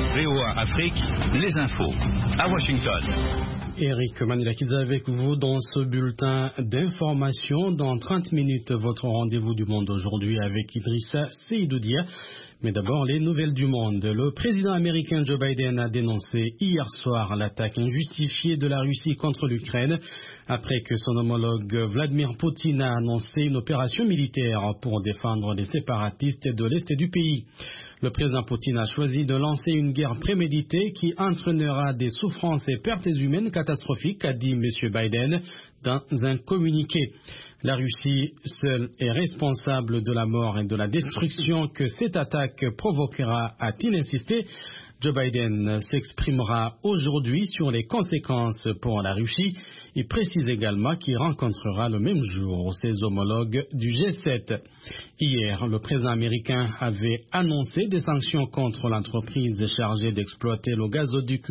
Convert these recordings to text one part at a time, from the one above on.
VOA Afrique, les infos. À Washington. Eric Manilakidze avec vous dans ce bulletin d'information. Dans 30 minutes, votre rendez-vous du monde aujourd'hui avec Idrissa Seydoudia. Mais d'abord, les nouvelles du monde. Le président américain Joe Biden a dénoncé hier soir l'attaque injustifiée de la Russie contre l'Ukraine après que son homologue Vladimir Poutine a annoncé une opération militaire pour défendre les séparatistes de l'Est du pays. Le président Poutine a choisi de lancer une guerre préméditée qui entraînera des souffrances et pertes humaines catastrophiques, a dit M. Biden dans un communiqué. La Russie seule est responsable de la mort et de la destruction que cette attaque provoquera, a-t-il insisté. Joe Biden s'exprimera aujourd'hui sur les conséquences pour la Russie. Il précise également qu'il rencontrera le même jour ses homologues du G7. Hier, le président américain avait annoncé des sanctions contre l'entreprise chargée d'exploiter le gazoduc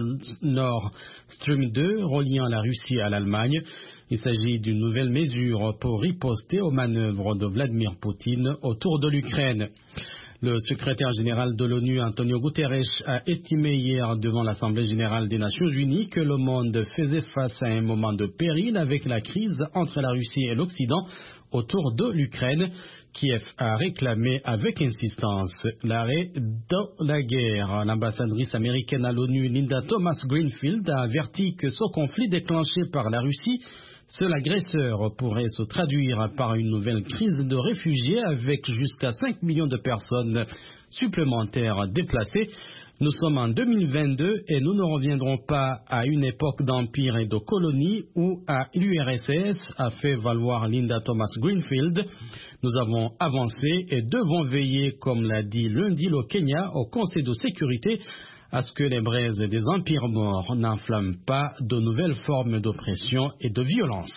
Nord Stream 2 reliant la Russie à l'Allemagne. Il s'agit d'une nouvelle mesure pour riposter aux manœuvres de Vladimir Poutine autour de l'Ukraine. Le secrétaire général de l'ONU, Antonio Guterres, a estimé hier devant l'Assemblée générale des Nations unies que le monde faisait face à un moment de péril avec la crise entre la Russie et l'Occident autour de l'Ukraine. Kiev a réclamé avec insistance l'arrêt de la guerre. L'ambassadrice américaine à l'ONU, Linda Thomas-Greenfield, a averti que ce conflit déclenché par la Russie, seul agresseur, pourrait se traduire par une nouvelle crise de réfugiés avec jusqu'à 5 millions de personnes supplémentaires déplacées. Nous sommes en 2022 et nous ne reviendrons pas à une époque d'empire et de colonie ou à l'URSS, a fait valoir Linda Thomas-Greenfield. Nous avons avancé et devons veiller, comme l'a dit lundi le Kenya au Conseil de sécurité, à ce que les braises des empires morts n'enflamment pas de nouvelles formes d'oppression et de violence.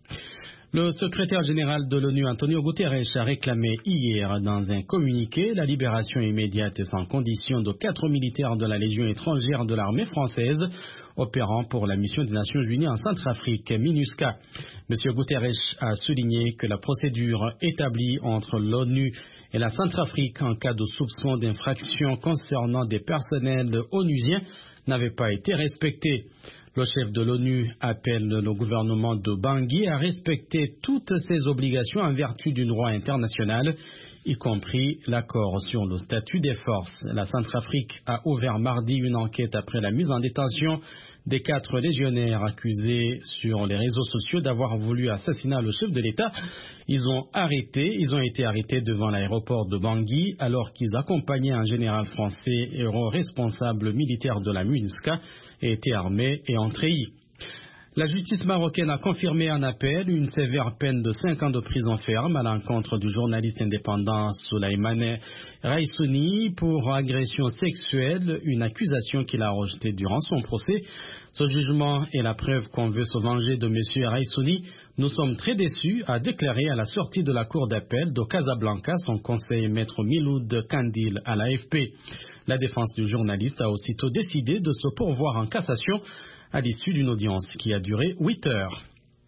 Le secrétaire général de l'ONU, Antonio Guterres, a réclamé hier dans un communiqué la libération immédiate et sans condition de 4 militaires de la Légion étrangère de l'armée française opérant pour la mission des Nations Unies en Centrafrique, MINUSCA. M. Guterres a souligné que la procédure établie entre l'ONU et la Centrafrique en cas de soupçon d'infraction concernant des personnels onusiens n'avait pas été respectée. Le chef de l'ONU appelle le gouvernement de Bangui à respecter toutes ses obligations en vertu du droit international, y compris l'accord sur le statut des forces. La Centrafrique a ouvert mardi une enquête après la mise en détention des 4 légionnaires accusés sur les réseaux sociaux d'avoir voulu assassiner le chef de l'État. Ils ont été arrêtés devant l'aéroport de Bangui alors qu'ils accompagnaient un général français et un responsable militaire de la MINUSCA et étaient armés et en treillis. La justice marocaine a confirmé en appel une sévère peine de 5 ans de prison ferme à l'encontre du journaliste indépendant Souleymane Raissouni pour agression sexuelle, une accusation qu'il a rejetée durant son procès. Ce jugement est la preuve qu'on veut se venger de M. Raissouni. Nous sommes très déçus, a déclaré à la sortie de la cour d'appel de Casablanca son conseiller maître Miloud Kandil à l'AFP. La défense du journaliste a aussitôt décidé de se pourvoir en cassation à l'issue d'une audience qui a duré 8 heures.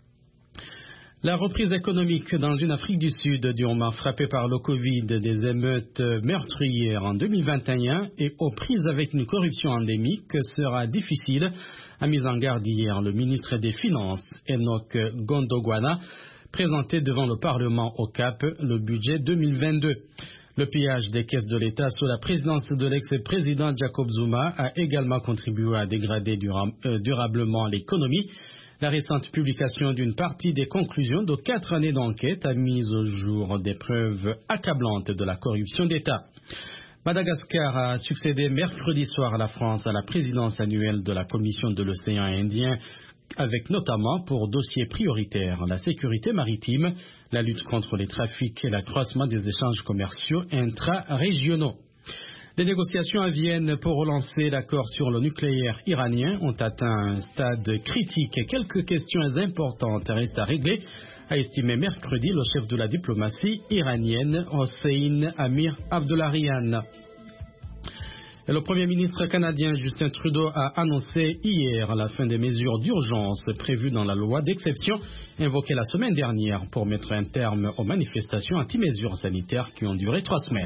La reprise économique dans une Afrique du Sud durement frappée par le Covid, des émeutes meurtrières en 2021 et aux prises avec une corruption endémique sera difficile, a mis en garde hier le ministre des Finances, Enoch Gondogwana, présenté devant le Parlement au Cap le budget 2022. Le pillage des caisses de l'État sous la présidence de l'ex-président Jacob Zuma a également contribué à dégrader durablement l'économie. La récente publication d'une partie des conclusions de 4 années d'enquête a mis au jour des preuves accablantes de la corruption d'État. Madagascar a succédé mercredi soir à la France à la présidence annuelle de la Commission de l'océan Indien, avec notamment pour dossier prioritaire la sécurité maritime, la lutte contre les trafics et l'accroissement des échanges commerciaux intra-régionaux. Les négociations à Vienne pour relancer l'accord sur le nucléaire iranien ont atteint un stade critique et quelques questions importantes restent à régler, a estimé mercredi le chef de la diplomatie iranienne, Hossein Amir Abdollahian. Le Premier ministre canadien Justin Trudeau a annoncé hier la fin des mesures d'urgence prévues dans la loi d'exception invoquée la semaine dernière pour mettre un terme aux manifestations anti-mesures sanitaires qui ont duré 3 semaines.